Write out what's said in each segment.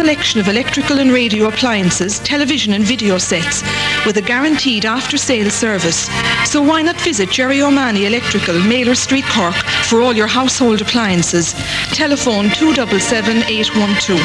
selection of electrical and radio appliances, television and video sets, with a guaranteed after-sales service. So why not visit Jerry O'Mahony Electrical, Mailer Street, Cork, for all your household appliances. Telephone 277 812.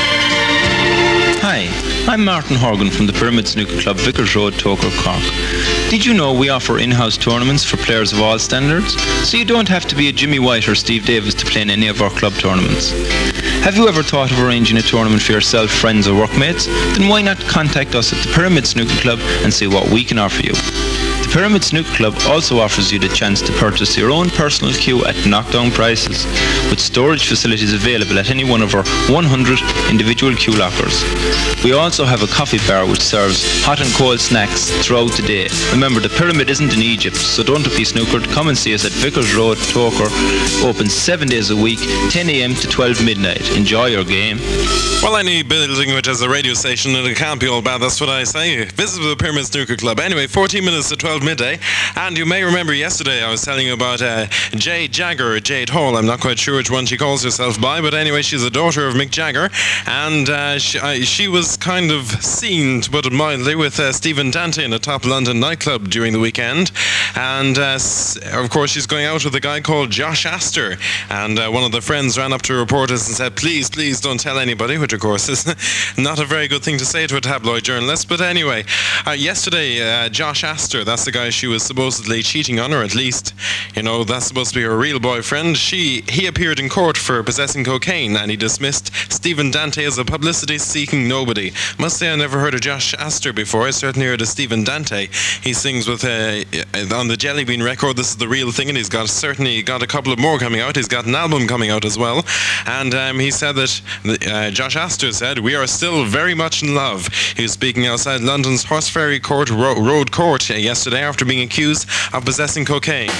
Hi, I'm Martin Horgan from the Pyramid Snooker Club, Vickers Road, Toker, Cork. Did you know we offer in-house tournaments for players of all standards? So you don't have to be a Jimmy White or Steve Davis to play in any of our club tournaments. Have you ever thought of arranging a tournament for yourself, friends or workmates? Then why not contact us at the Pyramid Snooker Club and see what we can offer you. The Pyramid Snooker Club also offers you the chance to purchase your own personal cue at knockdown prices, with storage facilities available at any one of our 100 individual cue lockers. We also have a coffee bar which serves hot and cold snacks throughout the day. Remember, the Pyramid isn't in Egypt, so don't be snookered. Come and see us at Vickers Road, Toker. Open 7 days a week, 10 a.m. to 12 midnight. Enjoy your game. Well, any building which has a radio station and it can't be all bad, that's what I say. Visit the Pyramid Snooker Club. Anyway, 14 minutes to 12 midday. And you may remember yesterday I was telling you about Jade Jagger, or Jade Hall. I'm not quite sure which one she calls herself by, but anyway, she's a daughter of Mick Jagger. And she was kind of seen, to put it mildly, with Stephen Dante in a top London nightclub during the weekend. And of course, she's going out with a guy called Josh Astor. And one of the friends ran up to reporters and said, please don't tell anybody, which of course is not a very good thing to say to a tabloid journalist. But anyway, yesterday, Josh Astor, that's the guy she was supposedly cheating on, or at least, you know, that's supposed to be her real boyfriend. He appeared in court for possessing cocaine, and he dismissed Stephen Dante as a publicity-seeking nobody. Must say I never heard of Josh Astor before. I certainly heard of Stephen Dante. He sings with on the Jelly Bean record, This Is the Real Thing, and he's certainly got a couple of more coming out. He's got an album coming out as well. And he said that Josh Astor said, we are still very much in love. He was speaking outside London's Horseferry Court Road Court yesterday after being accused of possessing cocaine.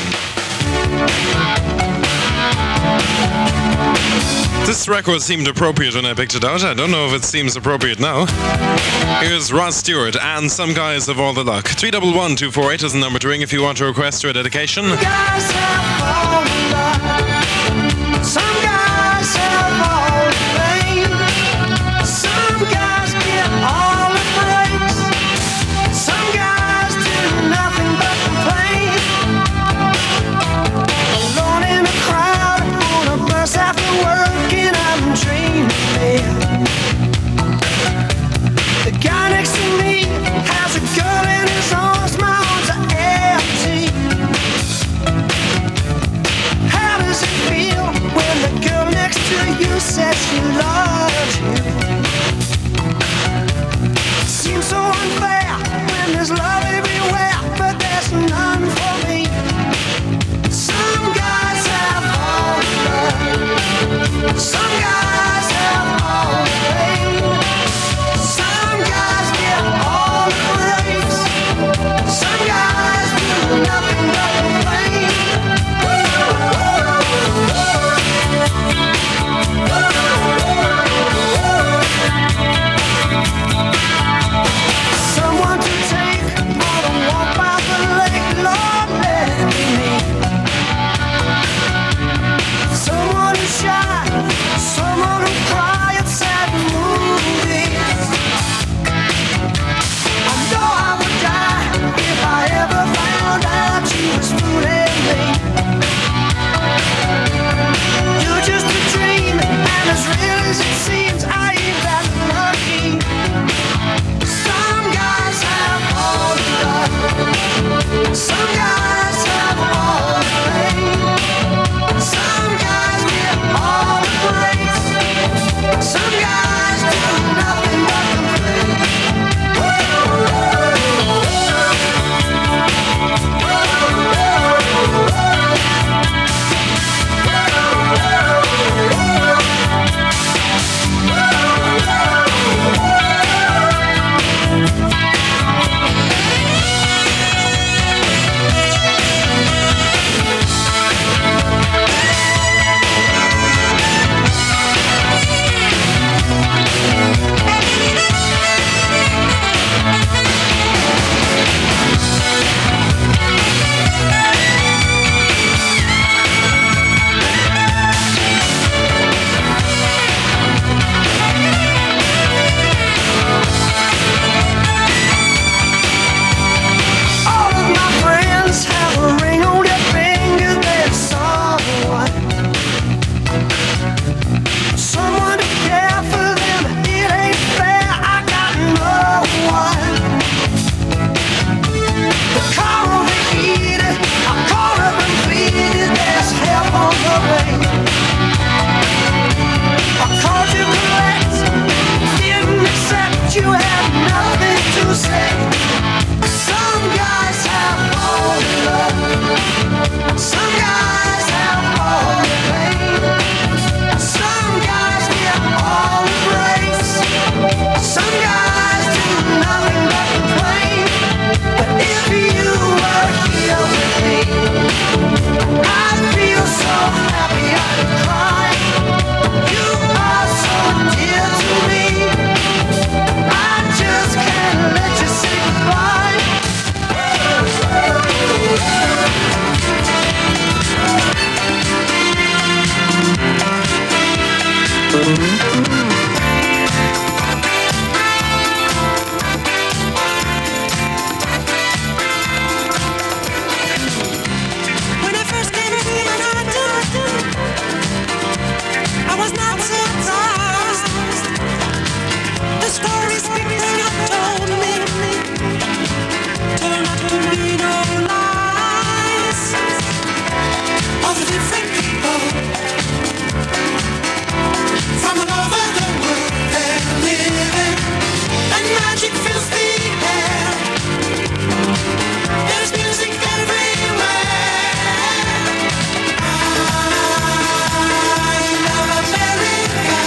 This record seemed appropriate when I picked it out. I don't know if it seems appropriate now. Here's Rod Stewart and Some Guys Have All the Luck. 311-248 is the number to ring if you want to request or a dedication. Some guys have all the luck. Some guys have all the fame. Some guys get all the praise. Some guys do nothing but complain. Alone in a crowd on a bus after work, and I'm dreaming. The guy next to me has a girl in his arms, my arms are empty. music. Some guys have all the love. Some guys have all the pain. Some guys get all the praise. Some guys do nothing but complain. But if you were here with me, I'd feel so happy I could cry. You are so dear to me. I just can't let you say goodbye. When I first came to Manhattan, I was not surprised. The stories people have told me turned out to be no lies. All the different people from all over the world they're living, and magic fills the air. There's music everywhere. I love America.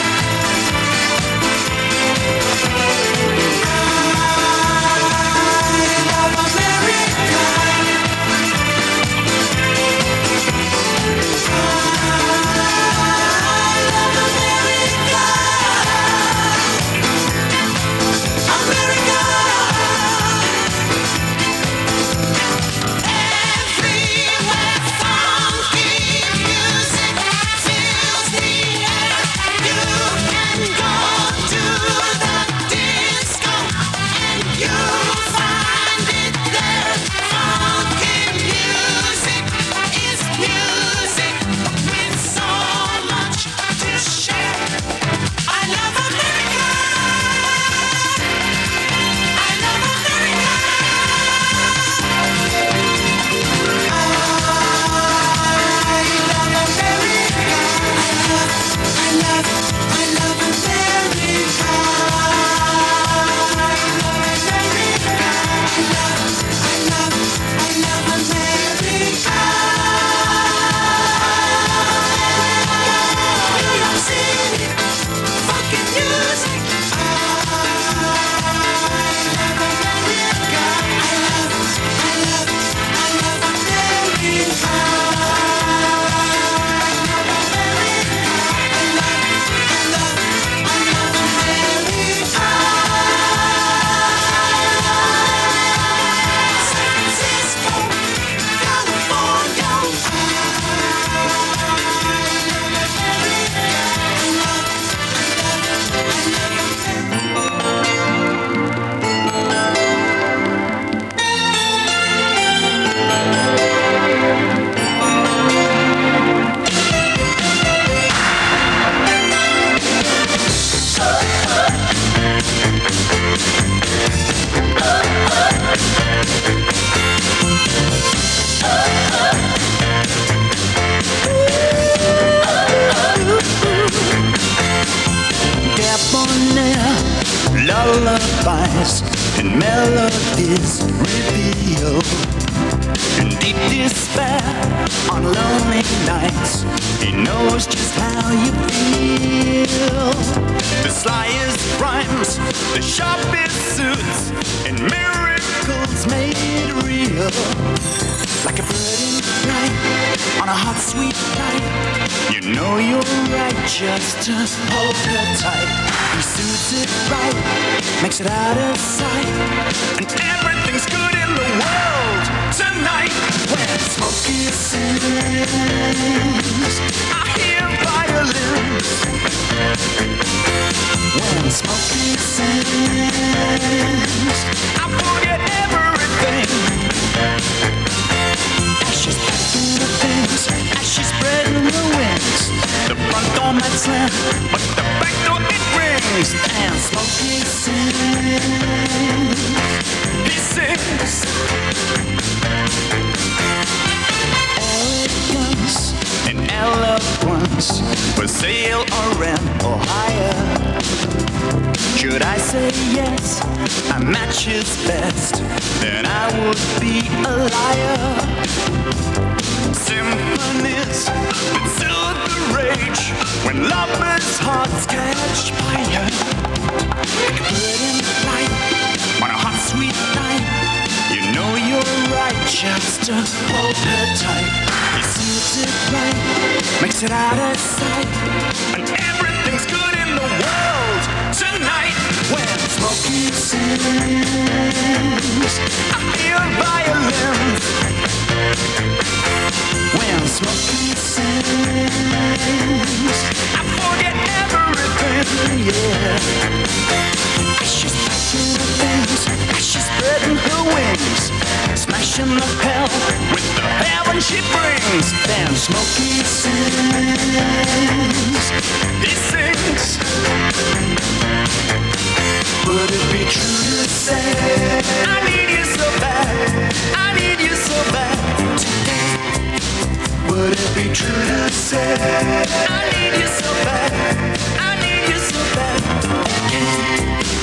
I love America. America. Everywhere funky music fills the air. You can go to the disco and you'll find it there. Funky music is music with so much to share. I love America. I love America. Debonair lullabies and melodies reveal in deep despair on lonely nights. He knows just how you feel. The slyest rhymes, the sharpest suits, and miracles made real. Like a bird in flight on a hot, sweet night. You know you're right, just to hold her tight. He suits it right, makes it out of sight, and everything's good in the world tonight. When Smokey sings, I hear violins. When Smokey sings, I forget everything. As she's packing the things, as she's spreading the wings, the front door might slam, but the back door it rings. And Smokey sings, he sings. Elegance and eloquence for sale or rent or hire. Should I say yes, a match is best, then I would be a liar. Symphonies that soothe the rage when lovers' hearts catch fire. Like a bird in flight on a hot sweet night. You know you're right, just to hold her tight. He suits it right, makes it out of sight, and everything's good in the world tonight. When Smokey sings, I feel violence. When Smokey sings, I forget everything, yeah. She's packing her things, she's spreading her wings, smashing the hell with the heaven she brings. Then Smokey sings, he sings. Would it be true to say I need you so bad, I need you so bad today? Would it be true to say I need you so bad, I need you so bad again?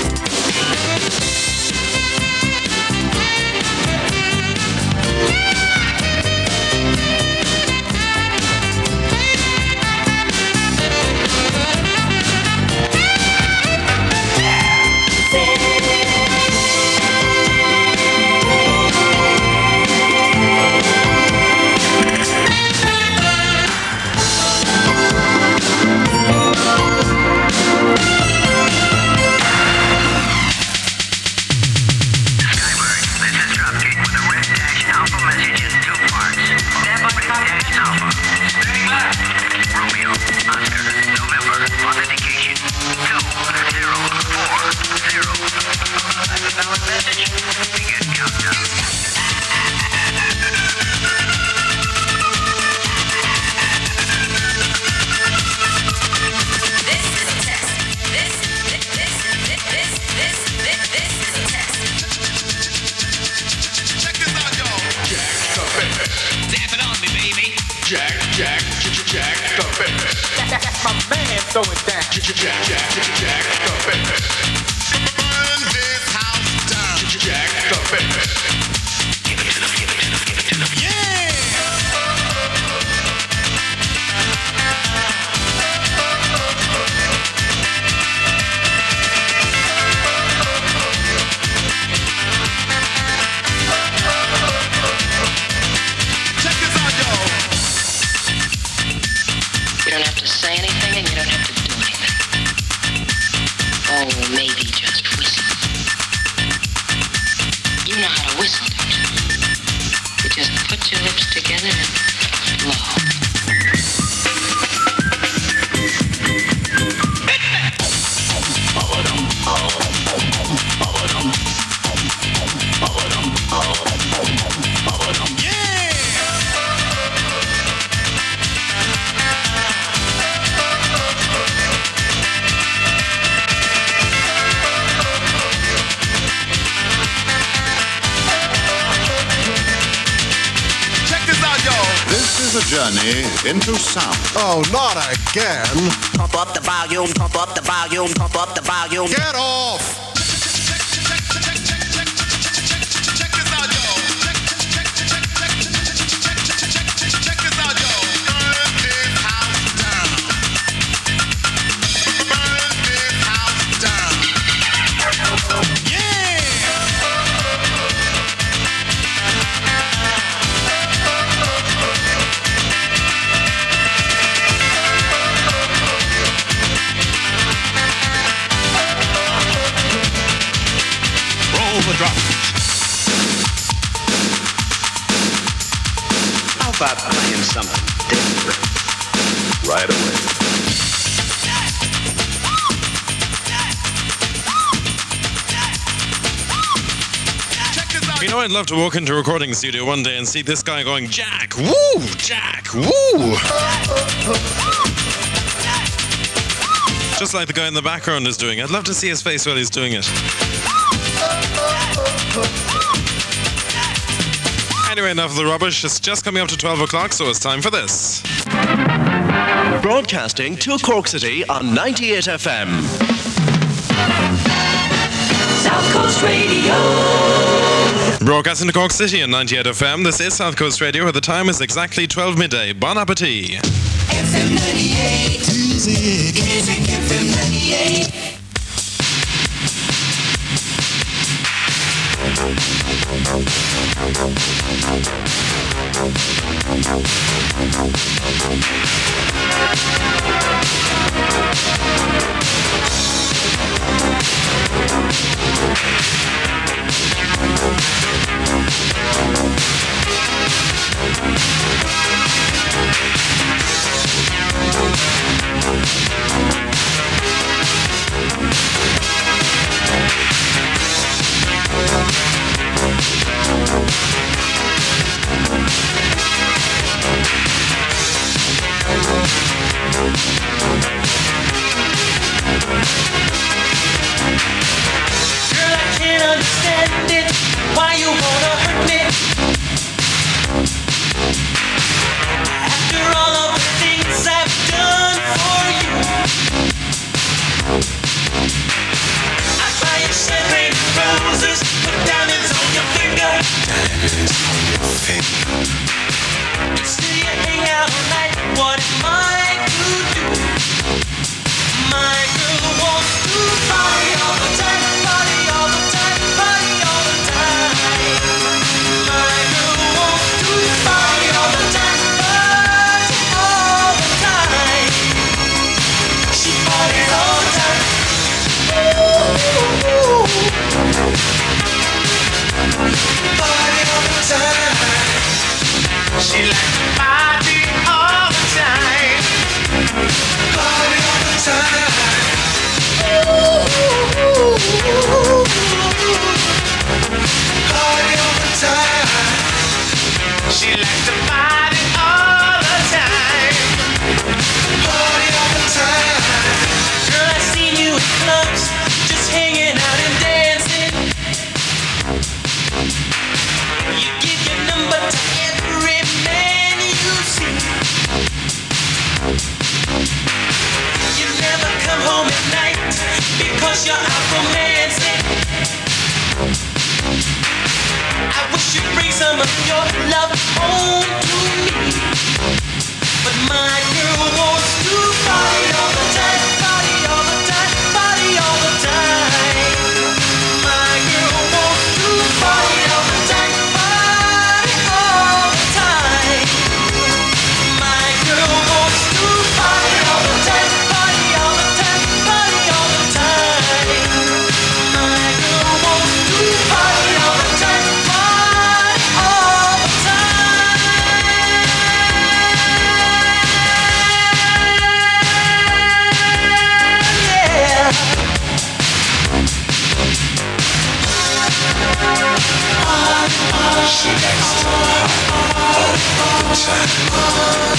Into sound. Oh, not again. Pump up the volume, pump up the volume, pump up the volume. Get off! How about playing something different right away? You know, I'd love to walk into a recording studio one day and see this guy going, Jack, woo, Jack, woo. Just like the guy in the background is doing. I'd love to see his face while he's doing it. Anyway, enough of the rubbish. It's just coming up to 12 o'clock, so it's time for this. Broadcasting to Cork City on 98 FM. Broadcasting to Cork City on 98 FM. This is South Coast Radio, where the time is exactly 12 midday. Bon appetit. FM 98. Music FM 98. Girl, I can't understand it. Why you wanna hurt me? After all of the things I've done for you, I buy you champagne and roses, put diamonds on your finger. Diamonds on your finger. Still you hang out all night. What am I to do? My girl wants to party all the time, party all the time, party all the time. My girl wants to party all the time, party all the time. She parties all the time. Ooh. Party all the time. She likes to party all the time. Party all the time. Party all the time. She likes to party all the time. Party all the time. Girl, I seen you in clubs, just hanging out and dancing. You give your number to every man you see. You never come home at night because you're out romancing. I wish you'd bring some of your love home to me. But my girl wants to party all the time, party all the time, party all the time. My girl wants to party all the time, party all the time. My girl wants to party all the time, party all the time, party all the time. My girl wants to party all the time, party all the She likes to party all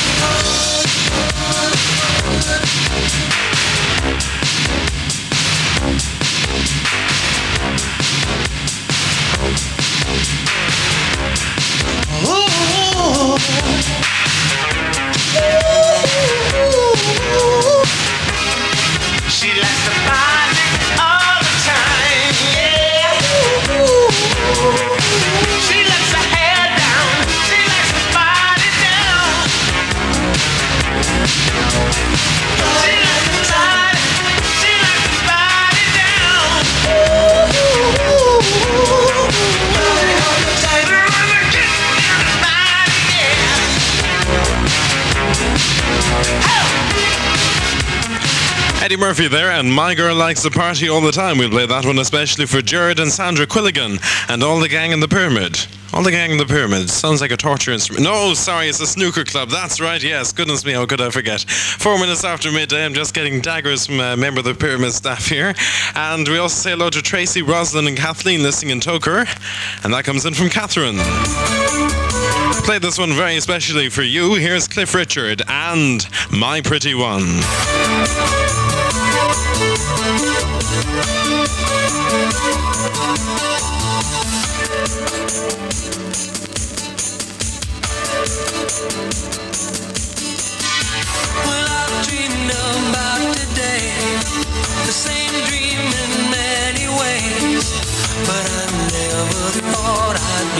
She likes to party all the time, yeah. She lets her hair down, she likes to party down. She likes to party, she likes to party down. Party all the time, party, yeah. Oh. Eddie Murphy there, and My Girl Likes to Party All the Time. We'll play that one especially for Jared and Sandra Quilligan and All the Gang in the Pyramid. All the Gang in the Pyramid. Sounds like a torture instrument. No, sorry, it's a snooker club. That's right, yes. Goodness me, how could I forget? 4 minutes after midday, I'm just getting daggers from a member of the Pyramid staff here. And we also say hello to Tracy, Rosalind and Kathleen listening in Toker. And that comes in from Catherine. Play this one very especially for you. Here's Cliff Richard and My Pretty One. Well, I've dreamed about today, the same dream in many ways, but I never thought I'd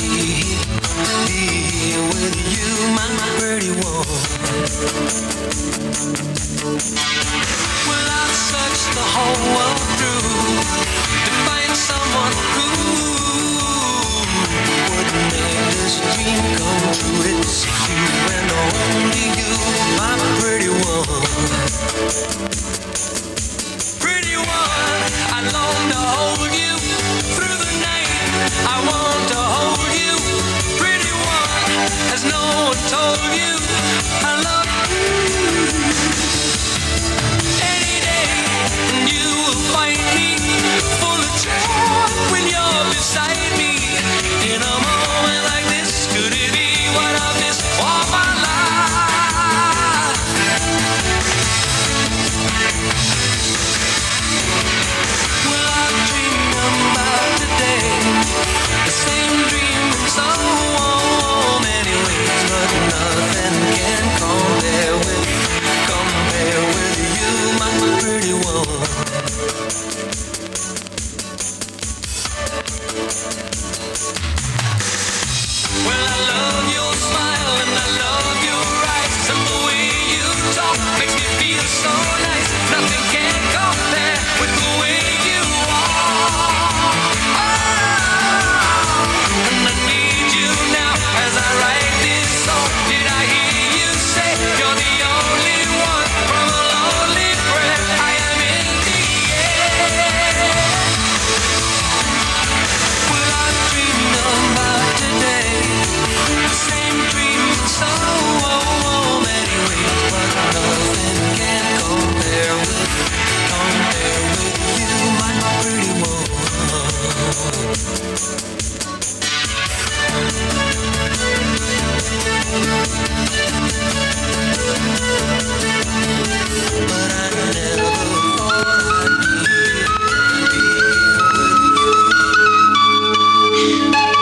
hold you through the night. I want to hold you, pretty one, as no one told you. I love you. Any day, and you will find me full of joy when you're beside me. In a moment like this, could it be what I've missed all my life? Well, I've dreamed about today, the same dream in so many ways, but nothing can compare with you, my pretty one. Well, I love your smile and I love your eyes, and the way you talk makes me feel so nice. Nothing can compare with the way you are. And I need you now as I write this song. Did I hear you say you're the only one from a lonely breath? I am in the air. Well, I dreamed about today, the same dream in so many ways, but nothing can compare with you, my pretty one. But I never thought I'd be with you.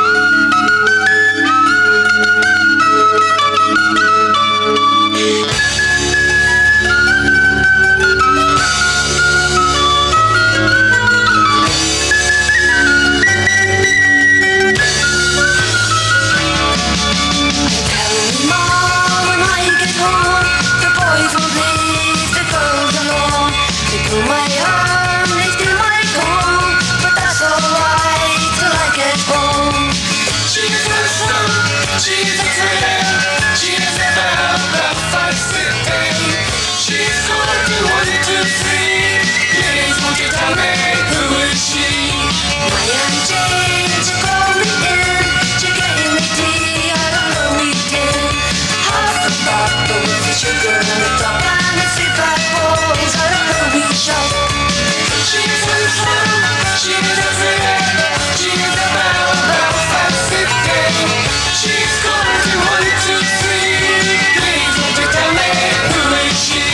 Sugar and the top and the sweet black balls out of her wee shop. She's a star, she's a friend, she's a belle, fancy thing. She's gonna do 1, 2, 3. Please won't you tell me who is she?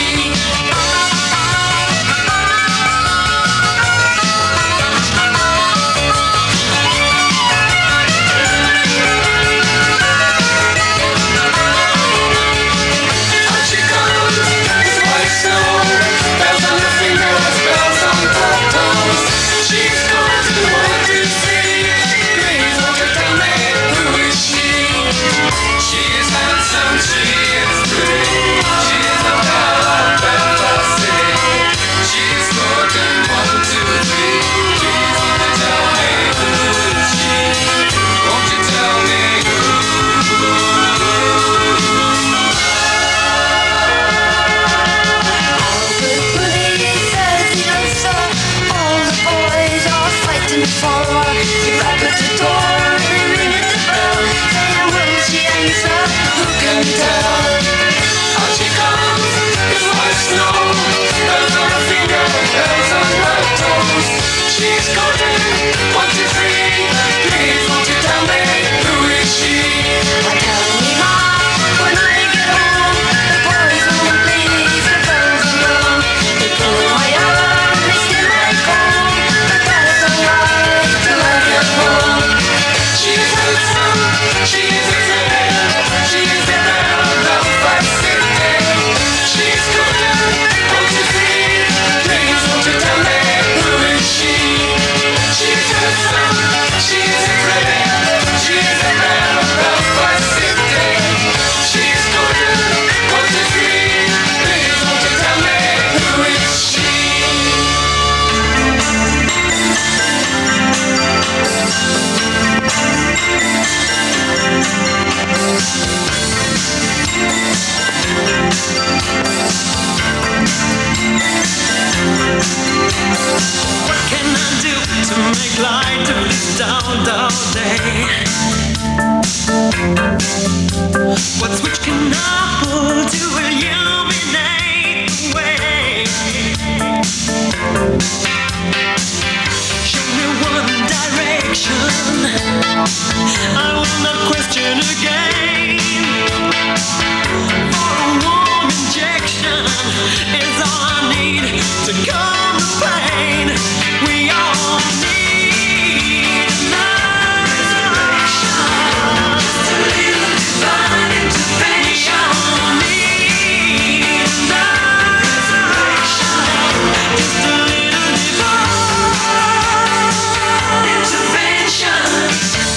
She's light of this down day. What switch can I pull to illuminate the way? Show me one direction, I will not question again. For a warm injection is all I need to calm the pain. We all need love. Just a little divine intervention. We all need love. Just a little divine intervention.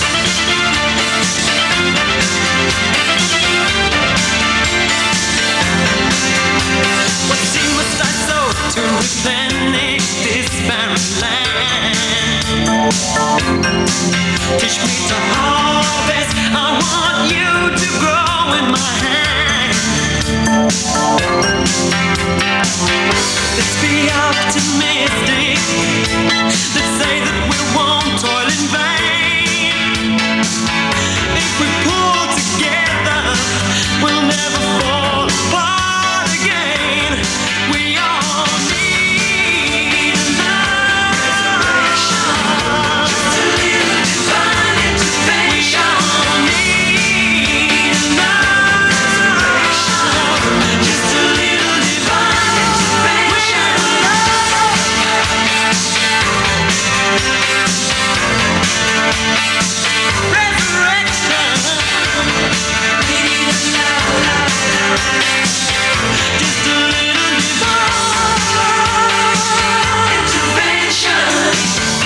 What seed must I sow to replenish this barren land? Teach me to harvest, I want you to grow in my hand. Let's be optimistic, let's say that we won't toil in vain. If we pull together, we'll never fall apart again. We all need love. Just a little divine intervention. We all need love. Just a little divine intervention. Resurrection. We need love. Just a little divine intervention.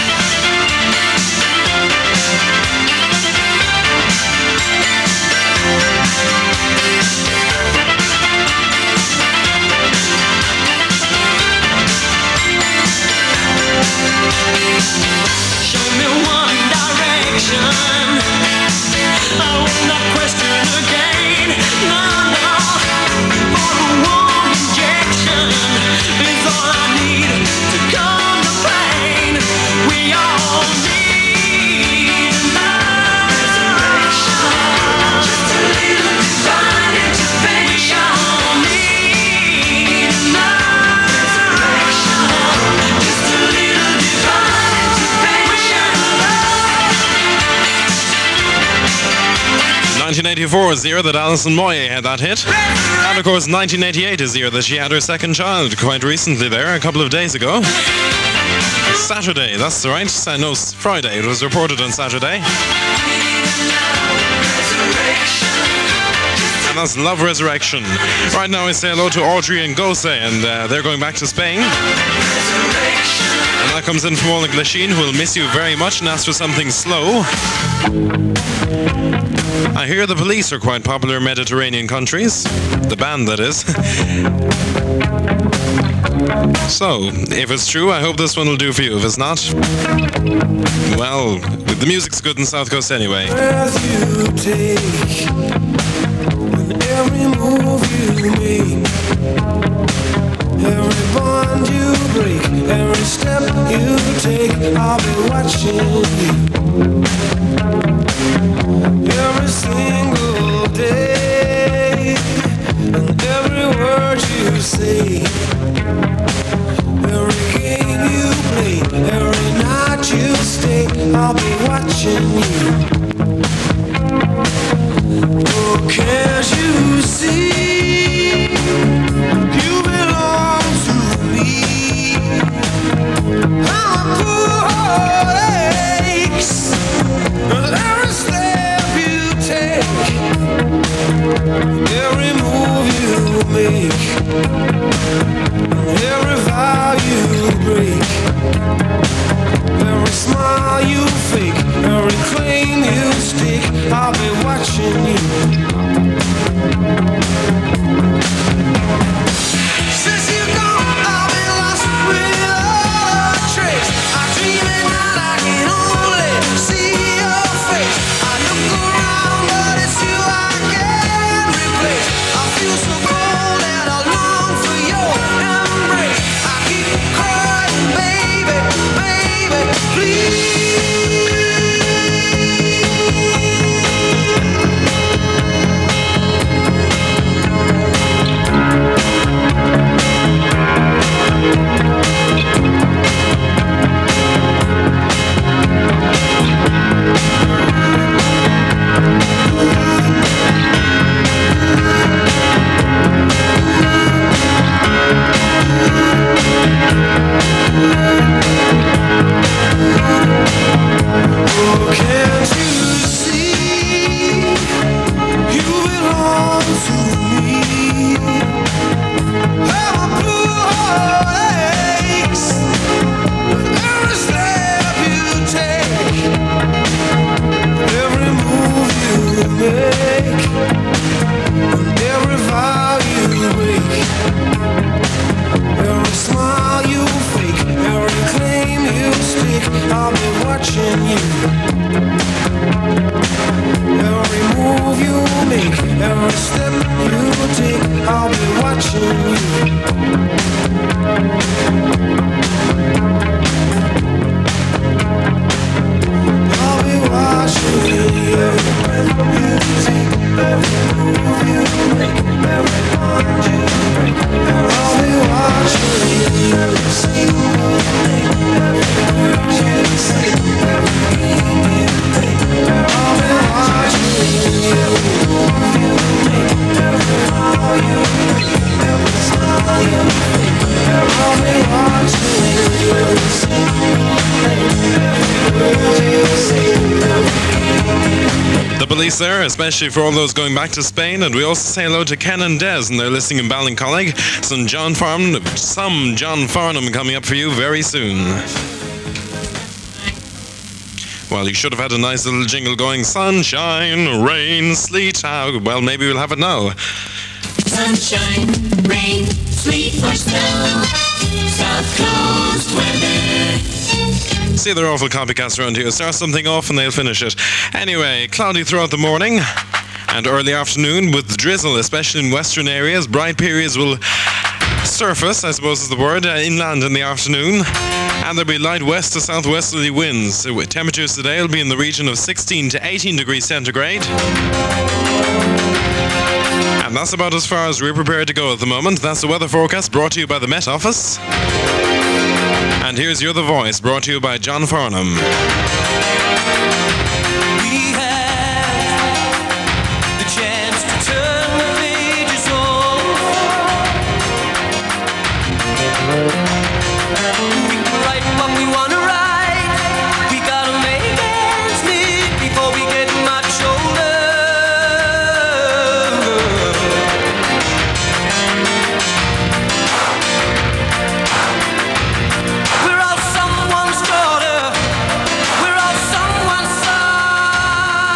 Show me one direction, I will not question again. No, no. For a warm injection is all I need to calm the pain. We all need love. Just a little divine intervention. We all need love. Just a little divine intervention. 1984 is the year that Alison Moyet had that hit. And of course 1988 is the year that she had her second child, quite recently there, a couple of days ago. Saturday, that's right. No, Friday. It was reported on Saturday. And that's Love Resurrection. Right now we say hello to Audrey and Gose, and they're going back to Spain. And that comes in from Oleg Lachine, who will miss you very much and ask for something slow. I hear the Police are quite popular in Mediterranean countries. The band, that is. So, if it's true, I hope this one will do for you. If it's not, well, the music's good in South Coast anyway. Breath you take, and every move you make, every bond you break, every step you take, I'll be watching you. Every single day, and every word you say, every game you play, every night you stay, I'll be watching you. Oh, can't you see, you belong to me. I'm a poor heart aches, but every step you take, every move you make, every vow you break, every smile you fake, every claim I'll be watching you. Every move you make, every step you take, I'll be watching you. I'll be watching you. Every breath you take, every move you make, every bond you break, I'll be watching you. Every single thing, every word you say, every move you make, I'll be watching you. Every move you make, every vow you break, every smile you make, I'll be watching you. Every single thing, every word you say, every The Police there, especially for all those going back to Spain, and we also say hello to Ken and Des, and they're listening in Ballincollig. Some John Farnham coming up for you very soon. Well, you should have had a nice little jingle going, sunshine, rain, sleet. Well, maybe we'll have it now. Sunshine, rain, sleet or snow, South Coast weather. See, they're awful copycats around here. Start something off and they'll finish it. Anyway, cloudy throughout the morning and early afternoon with drizzle, especially in western areas. Bright periods will surface, I suppose is the word, inland in the afternoon. And there'll be light west to southwesterly winds. So temperatures today will be in the region of 16 to 18 degrees centigrade. And that's about as far as we're prepared to go at the moment. That's the weather forecast brought to you by the Met Office. And here's your other voice, brought to you by John Farnham. We had the chance to turn the pages we can write what we want to write. We gotta make ends meet before we get much older. We're all someone's daughter. We're all someone's son.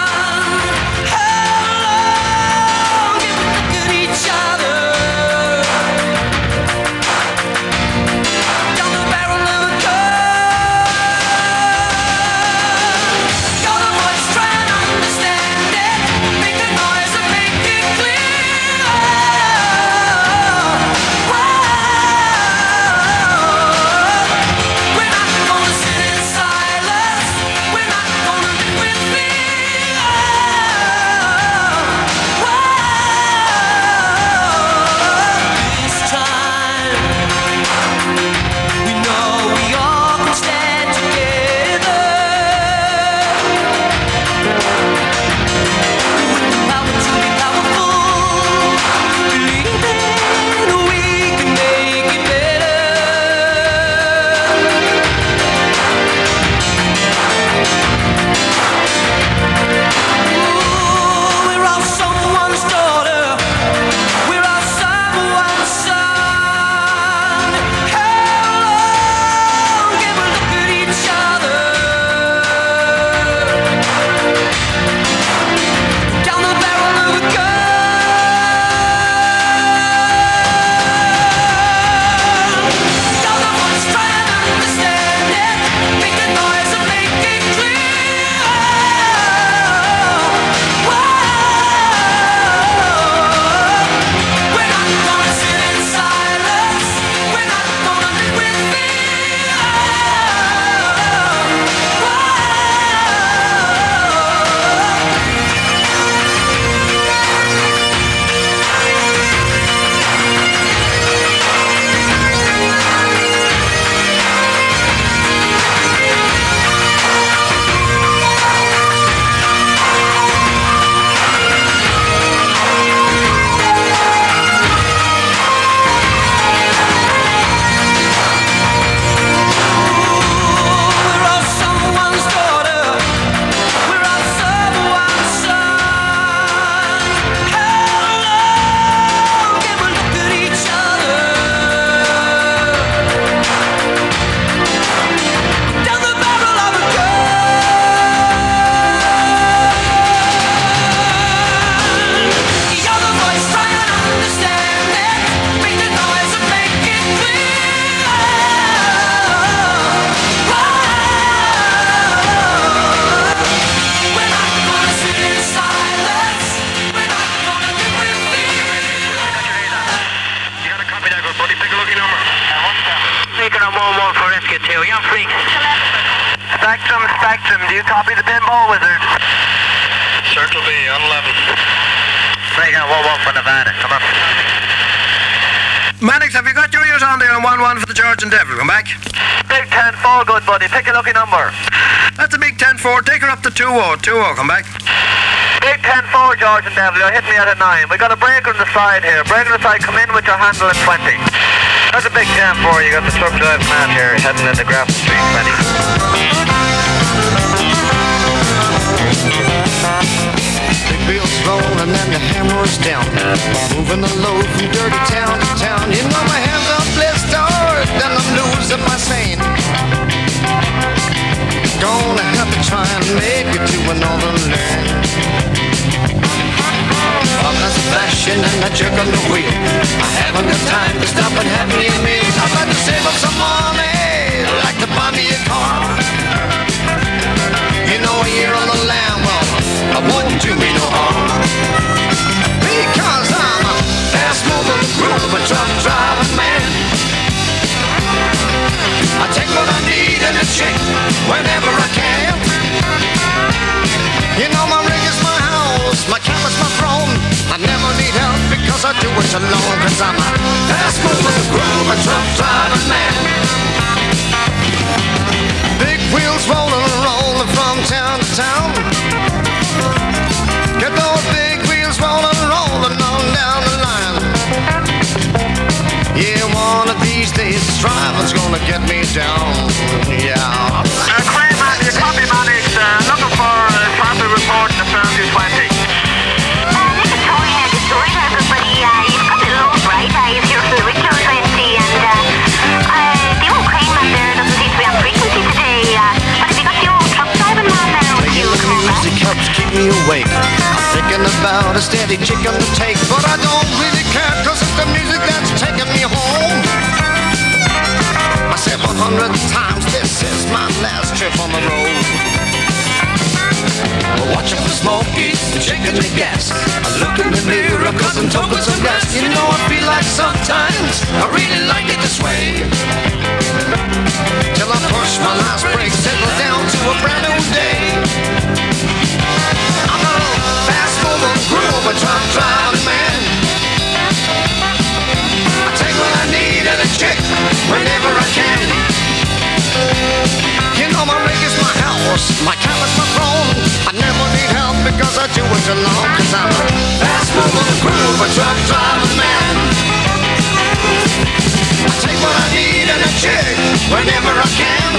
Maxim, do you copy the pinball wizard? Circle B on level. Breakout 1-1 for Nevada, come on. Mannix, have you got your ears on there on 1-1 for the Georgian Devil? Come back. Big 10-4, good buddy. Pick a lucky number. That's a big 10-4. Take her up to 2-0. 2-0, come back. Big 10-4, Georgian Devil. You're hitting me at a 9. We got a breaker on the side here. Breaker on the side, come in with your handle at 20. That's a big 10-4. You got the truck drive man here heading into Grafton Street, Benny. Big wheels rolling and the hammer's down, moving the load from dirty town to town. You know my hands are blistered and I'm losing my sane. Gonna have to try and make it to another land. I'm not flashing and I jerk on the wheel. I haven't got time to stop and have me a meal. I'd like to save up some money, I'd like to buy me a car. You know a year on the land, well, I won't do me no harm. Because I'm a fast-moving groove, a truck driving man. I take what I need in a chick whenever I can. You know my rig is my house, my camera's my throne. I never need help because I do it alone. Cause I'm a fast-moving groove, a truck driving man. Big wheels rolling and rolling from town to town. Get those big wheels rolling and rolling on down the line. Yeah, one of these days this driving's gonna get me down. Yeah. Crane man, you copy Mannix, looking for traffic report in the Fairview 20. This is Tony at the store, everybody. You've got the load right. You're here for the Wicklow 20 and the old crane man there doesn't seem to be on frequency today. But if you got the old truck driving man there, would you come back? Music helps keep me awake. I'm thinking about a steady chick on the take, but I don't really care cause it's the music that's taking me home. I said 100 times this is my last trip on the road. Watching for smokies and shaking the gas. I look in the mirror cause I'm taking some gas. You know I feel like sometimes I really like it this way. Till I push my last brake, settle down to a brand new day. I'm a fast-moving groove, a truck driving man. I take what I need and a chick whenever I can. You know my rig is my house, my camera's my throne. I never need help because I do it alone. Cause I'm a fast-moving groove, a truck driving man. I take what I need and a chick whenever I can.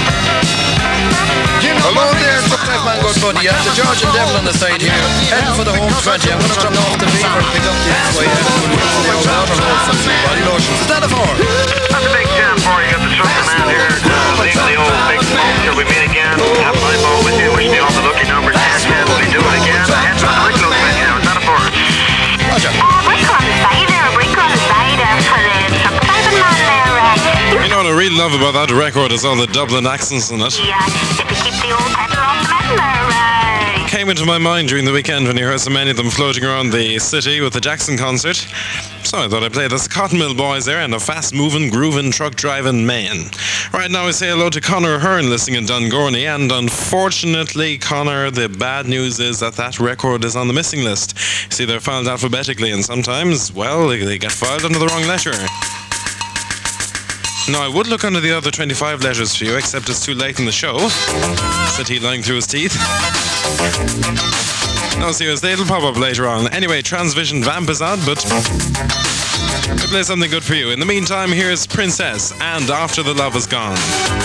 Hello there, Truck Drive Man, good buddy. The Georgian Devil on the side here. Heading for the home 20. I'm going to drop off the beaver and pick up the X-Way and we'll get to the old waterhole for some body lotions. Is that a four? That's a big 10-4. You got the truck man here. Leaving the old big smoke till we meet again. Have my ball with you. Wish me all the lucky numbers. And we do it again. Head for the Wicklow 20 now. Is that a four? Breaker on the side there, breaker on the side for the truck driving man there. You know what I really love about that record is all the Dublin accents in it. Yeah, if you keep the old pedal off the metal there, Came into my mind during the weekend when you heard so many of them floating around the city with the Jackson concert. So I thought I'd play this Cotton Mill Boys there and a fast-moving, grooving, truck-driving man. Right now I say hello to Conor Hearn listening in Dungorney, and unfortunately, Conor, the bad news is that that record is on the missing list. See, they're filed alphabetically, and sometimes, well, they get filed under the wrong letter. Now, I would look under the other 25 letters for you, except it's too late in the show, said he lying through his teeth. No, seriously, it'll pop up later on. Anyway, Transvision Vamp is on, but I play something good for you. In the meantime, here's Princess and After the Love Is Gone.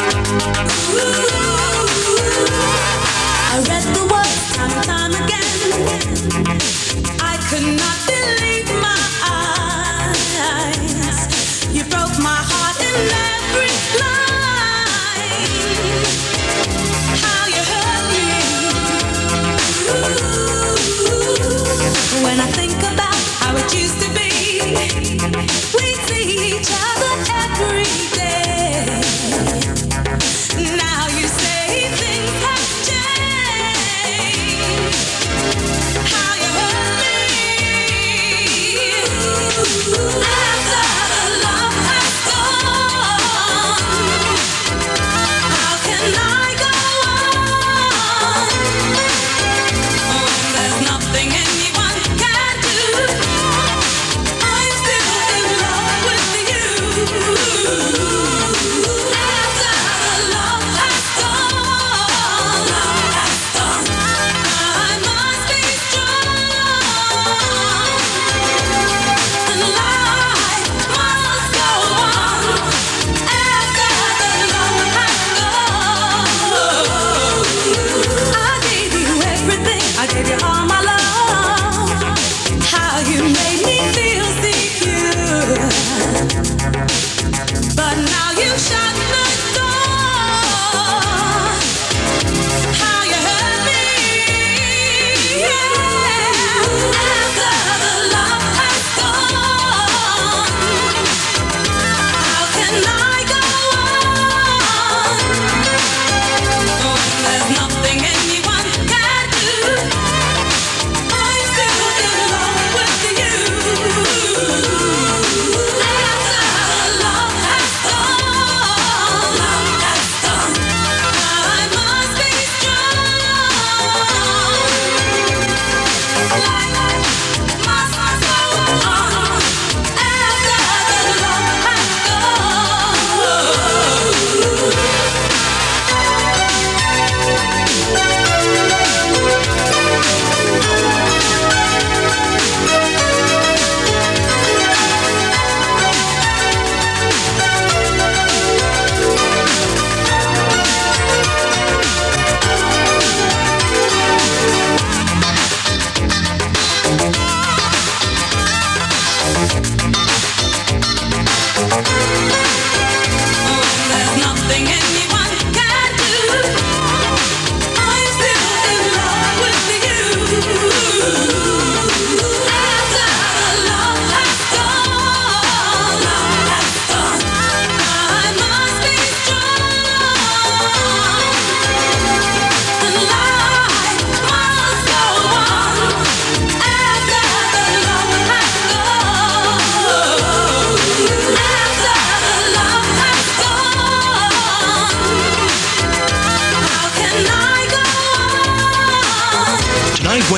I read the words time and time again. I could not believe my eyes. You broke my heart in every line. How you hurt me. When I think about how it used to be, we see each other every day. Now you say things have changed.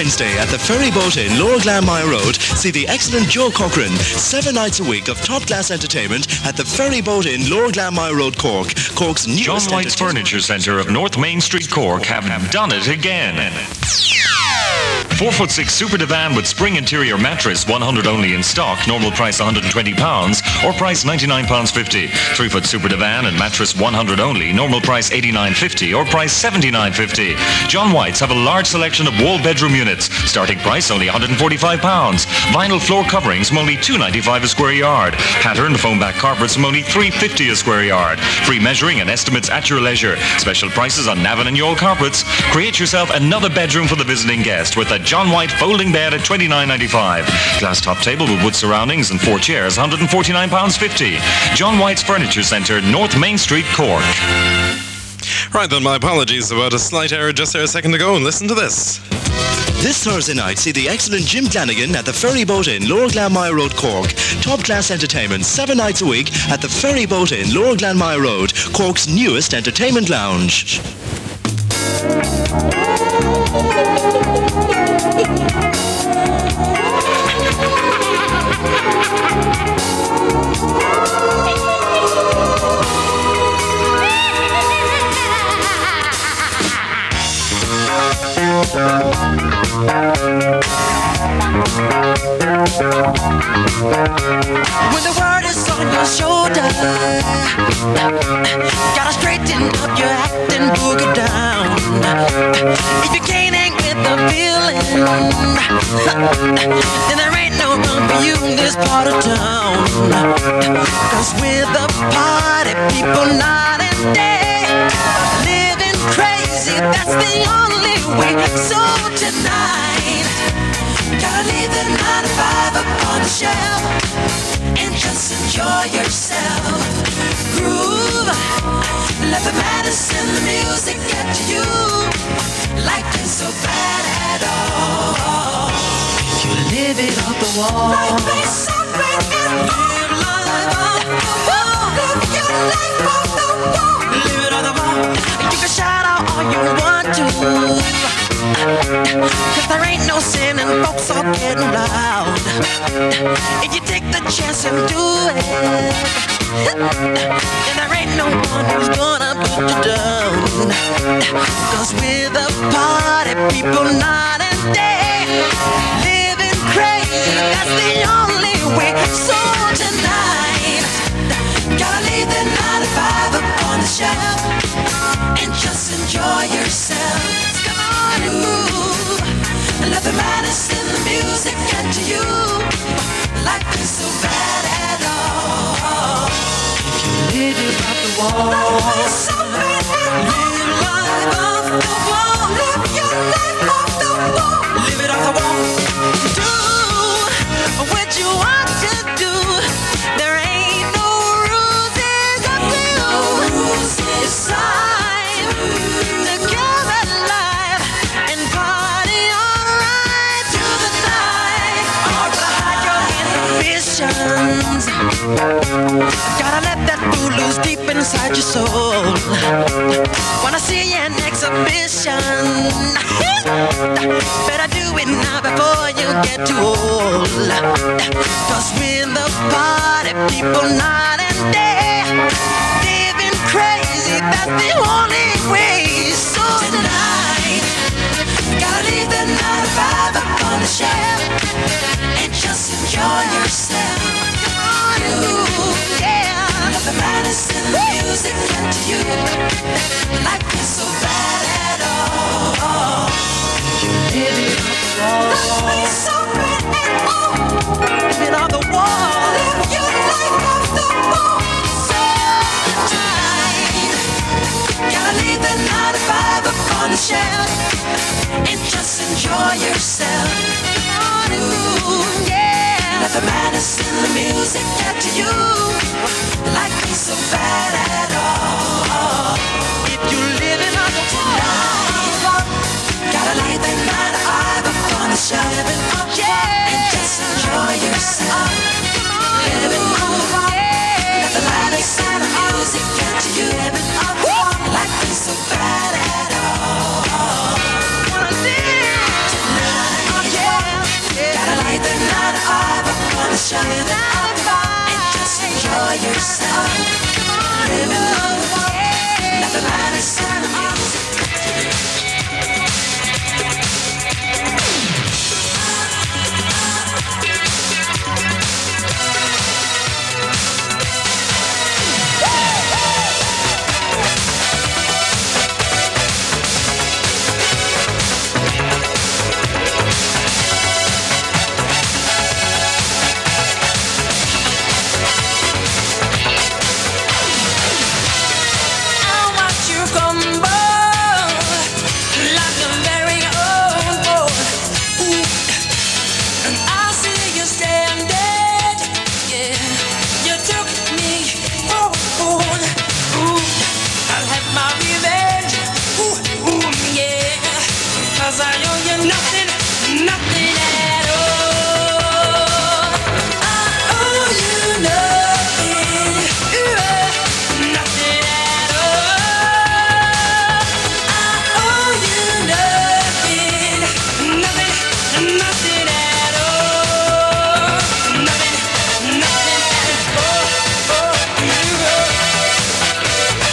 Wednesday at the Ferry Boat Inn, Lower Glanmire Road, see the excellent Joe Cochran. 7 nights a week of top-class entertainment at the Ferry Boat Inn, Lower Glanmire Road, Cork. Cork's newest John White's Furniture Centre of North Main Street, Cork have done it again. 4'6" super divan with spring interior mattress, 100 only in stock. Normal price £120 or price £99.50. 3-foot super divan and mattress 100 only. Normal price £89.50 or price £79.50. John White's have a large selection of wall bedroom units. Starting price only £145. Vinyl floor coverings from only $2.95 a square yard. Patterned foam back carpets from only $3.50 a square yard. Free measuring and estimates at your leisure. Special prices on Navan and Yole carpets. Create yourself another bedroom for the visiting guest with a John White folding bed at $29.95. Glass top table with wood surroundings and 4 chairs, £149.50. John White's Furniture Centre, North Main Street, Cork. Right then, my apologies about a slight error just there a second ago, and listen to this. This Thursday night, see the excellent Jim Flanagan at the Ferry Boat Inn, Lower Glanmire Road, Cork. Top-class entertainment 7 nights a week at the Ferry Boat Inn, Lower Glanmire Road, Cork's newest entertainment lounge. When the world is on your shoulder, gotta straighten up your act and boogie down. If you can't hang with the feeling, then there ain't no room for you in this part of town. 'Cause we're the party people night and day, living crazy, that's the only way. So tonight, gotta leave the 9 to 5 up on the shelf and just enjoy yourself. Groove, let the medicine, the music get to you. Life ain't so bad at all if you live it off the wall. Life ain't so bad at all. Live life off the wall. Live your life off the wall. Live it off the wall. You can shout out all you want to, 'cause there ain't no sin and folks are getting loud. If you take the chance and do it, and there ain't no one who's gonna put you down. 'Cause we're the party people night and day, living crazy, that's the only way. So tonight, gotta leave the 9 to 5 up on the shelf and just enjoy yourself. Come on and move, and let the madness in the music get to you. Life ain't so bad at all if you live it off the wall. Life ain't so bad at all. Live life off the wall. Live your life off the wall. Live it off the wall. Do what you want to do. There ain't no rules, it's up to you. It's time to come alive and party alright through the night. Hide your inhibitions. Gotta let that fool loose deep inside your soul. Wanna see an exhibition? Better do it now before you get too old. 'Cause we're the party people night and day, living crazy, that's the only way. So tonight, gotta leave the 9 to 5 up on the shelf and just enjoy yourself. Come on, ooh, yeah. Let the madness in the music get to you. Life is so bad at all. You live it on the wall. Life is so bad at all. Live it on the wall. Live your life off the wall. So tonight, gotta leave the 9 to 5 up on the shelf and just enjoy yourself. Come on, ooh, yeah. Let the madness in the music get to you. Life ain't so bad at all if you live it on the by your side. Living alone, nothing matters than the music. I watch you crumble like a very own boy. Ooh. And I see you standing, yeah. You took me for a fool. Ooh, I'll have my revenge. Ooh, ooh, yeah. 'Cause I owe you nothing, nothing at all. I owe you nothing, nothing at all. I owe you nothing, nothing, nothing at all. Nothing, nothing at all.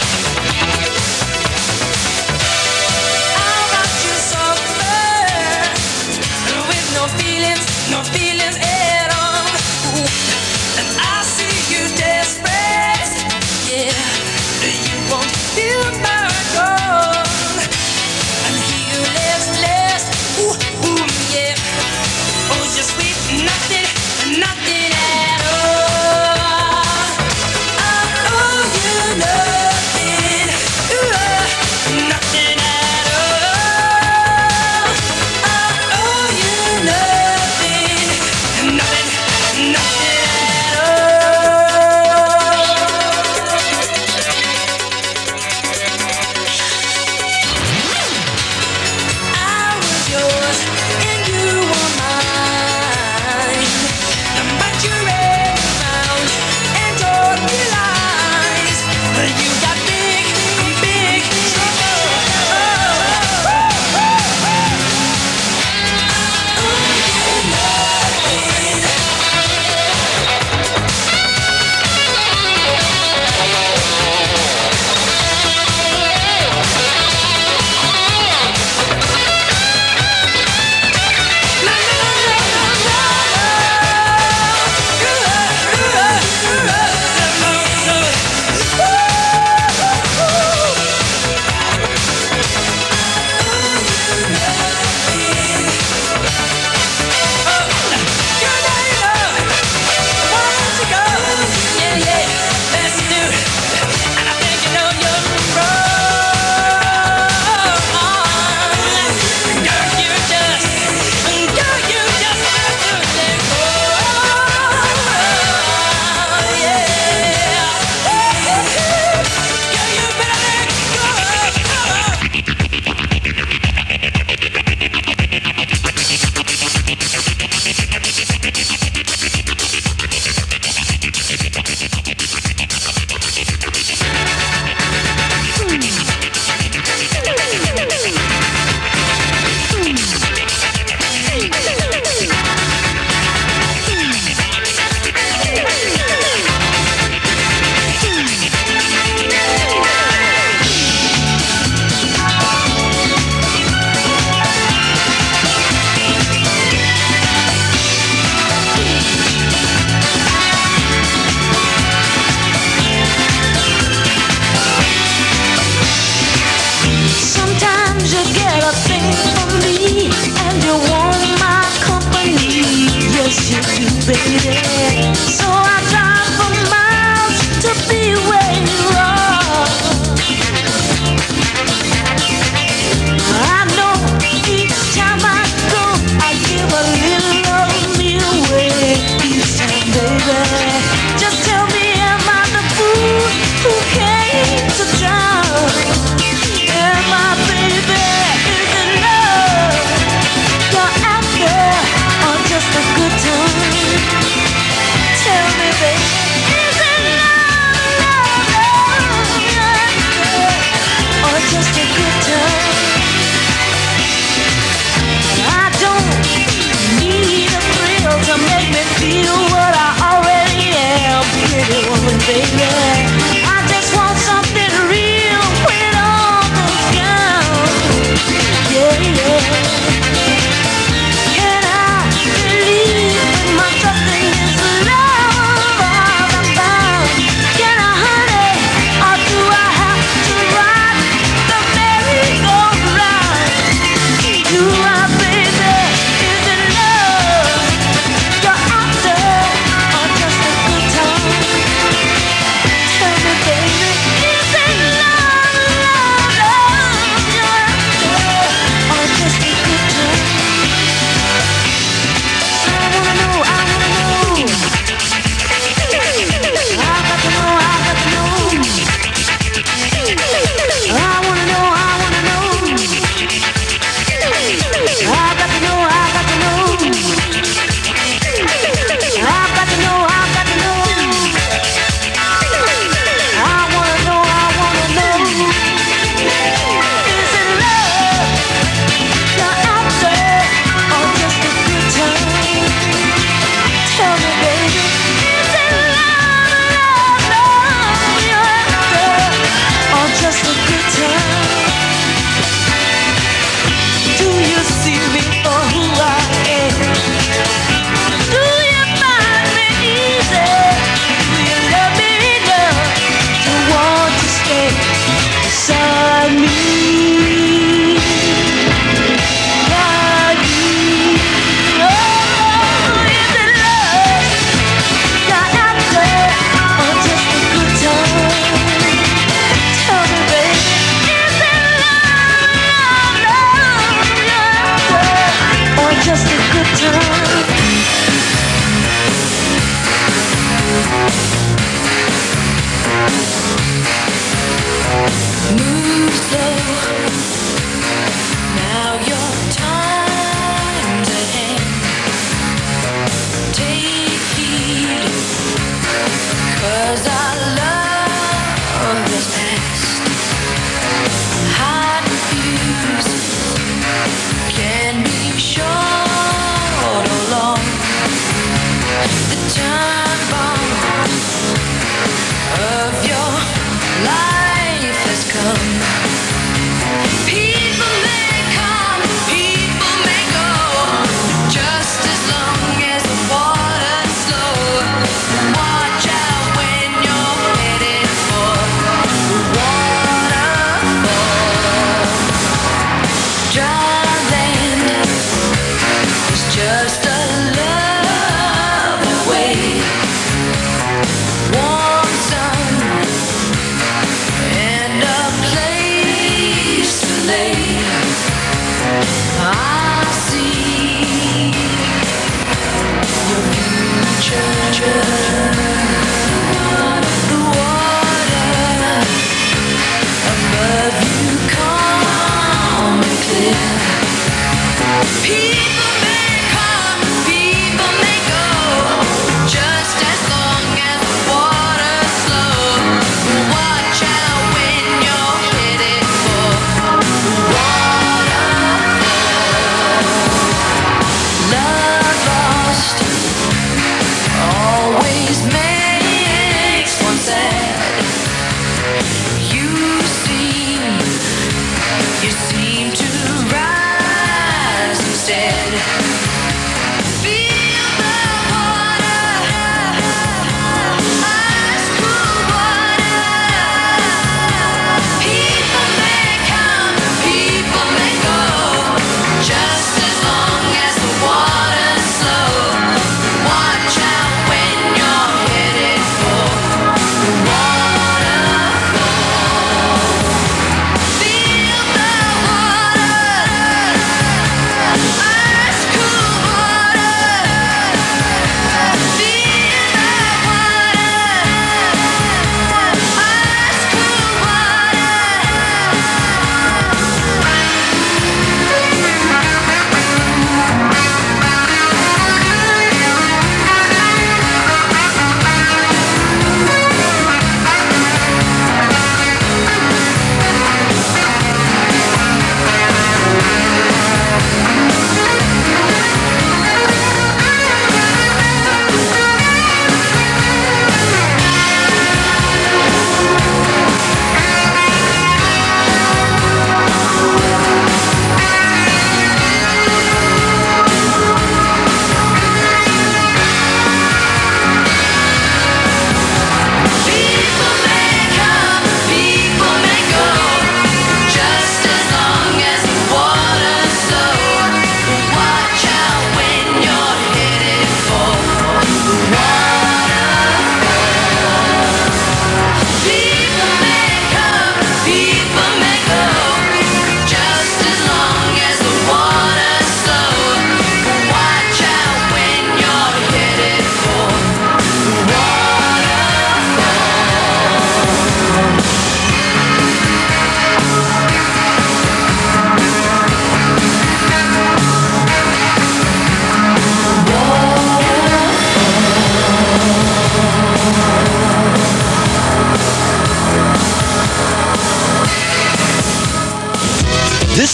I watch you suffer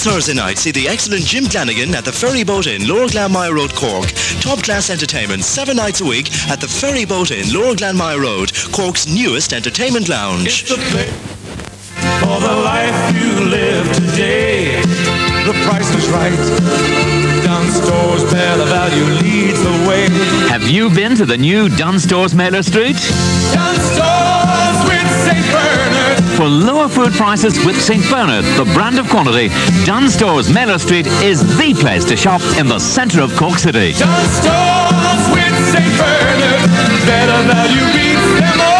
Thursday night, see the excellent Jim Flanagan at the Ferry Boat Inn, Lower Glanmire Road, Cork. Top class entertainment 7 nights a week at the Ferry Boat Inn, Lower Glanmire Road, Cork's newest entertainment lounge. For the life you live today, the price is right. Dunn Stores Mailer Value leads the way. Have you been to the new Dunn Stores Mailer Street? Dunn Stores with St. Bernard. For lower food prices with St. Bernard, the brand of quality, Dunn Stores Mailer Street is the place to shop in the centre of Cork City. Dunn Stores with St. Bernard. Better value beats them all.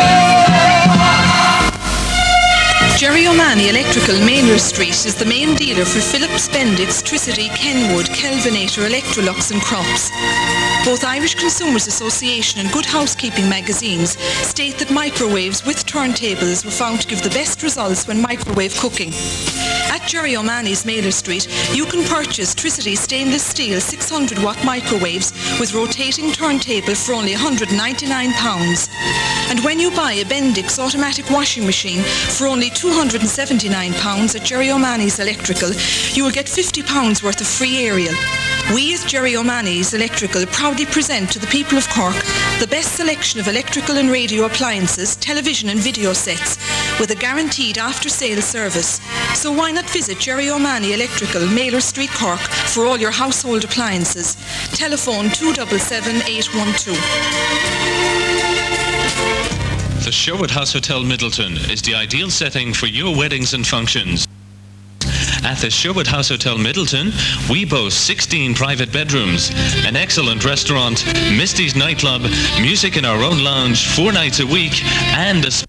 Jerry O'Mahony Electrical, Mailer Street, is the main dealer for Philips, Bendix, Tricity, Kenwood, Kelvinator, Electrolux and Crops. Both Irish Consumers Association and Good Housekeeping magazines state that microwaves with turntables were found to give the best results when microwave cooking. At Jerry O'Mahony's Mailer Street, you can purchase Tricity stainless steel 600 watt microwaves with rotating turntable for only £199. And when you buy a Bendix automatic washing machine for only £279 at Jerry O'Mahony's Electrical, you will get £50 worth of free aerial. We at Jerry O'Mahony's Electrical proudly present to the people of Cork the best selection of electrical and radio appliances, television and video sets with a guaranteed after-sale service. So why not visit Jerry O'Mahony Electrical, Mailer Street, Cork for all your household appliances. Telephone 277 812. The Sherwood House Hotel Middleton is the ideal setting for your weddings and functions. At the Sherwood House Hotel Middleton, we boast 16 private bedrooms, an excellent restaurant, Misty's nightclub, music in our own lounge 4 nights a week, and a